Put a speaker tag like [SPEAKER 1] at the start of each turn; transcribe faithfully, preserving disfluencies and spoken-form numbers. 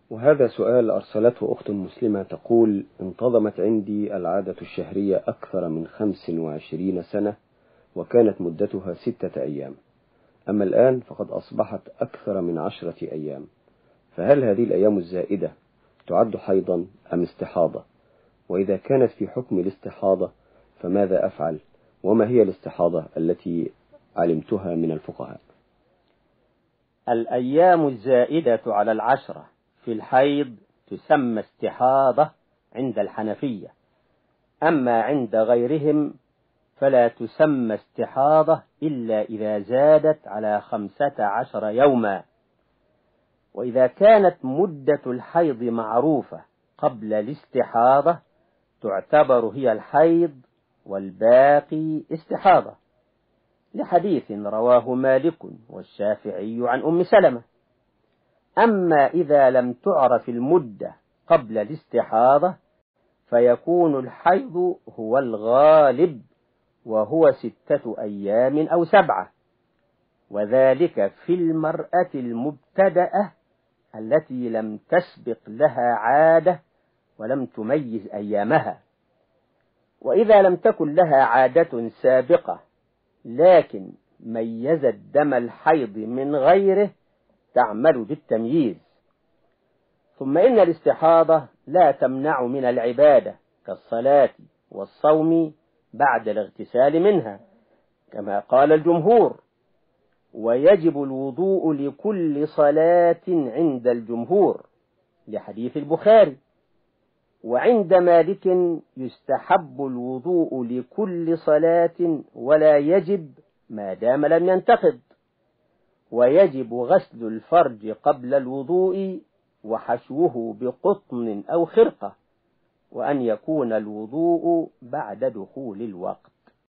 [SPEAKER 1] وهذا سؤال أرسلته أخت مسلمة تقول: انتظمت عندي العادة الشهرية أكثر من خمس وعشرين سنة، وكانت مدتها ستة أيام، أما الآن فقد أصبحت أكثر من عشرة أيام، فهل هذه الأيام الزائدة تعد حيضا أم استحاضة؟ وإذا كانت في حكم الاستحاضة فماذا أفعل؟ وما هي الاستحاضة التي علمتها من الفقهاء؟
[SPEAKER 2] الأيام الزائدة على العشرة في الحيض تسمى استحاضة عند الحنفية، أما عند غيرهم فلا تسمى استحاضة إلا إذا زادت على خمسة عشر يوما. وإذا كانت مدة الحيض معروفة قبل الاستحاضة تعتبر هي الحيض والباقي استحاضة، لحديث رواه مالك والشافعي عن أم سلمة. أما إذا لم تعرف المدة قبل الاستحاضة فيكون الحيض هو الغالب، وهو ستة أيام أو سبعة، وذلك في المرأة المبتدأة التي لم تسبق لها عادة ولم تميز أيامها. وإذا لم تكن لها عادة سابقة لكن ميزت دم الحيض من غيره تعمل بالتمييز. ثم إن الاستحاضة لا تمنع من العبادة كالصلاة والصوم بعد الاغتسال منها كما قال الجمهور، ويجب الوضوء لكل صلاة عند الجمهور لحديث البخاري. وعند مالك يستحب الوضوء لكل صلاة ولا يجب ما دام لم ينتقض، ويجب غسل الفرج قبل الوضوء وحشوه بقطن أو خرقة، وأن يكون الوضوء بعد دخول الوقت.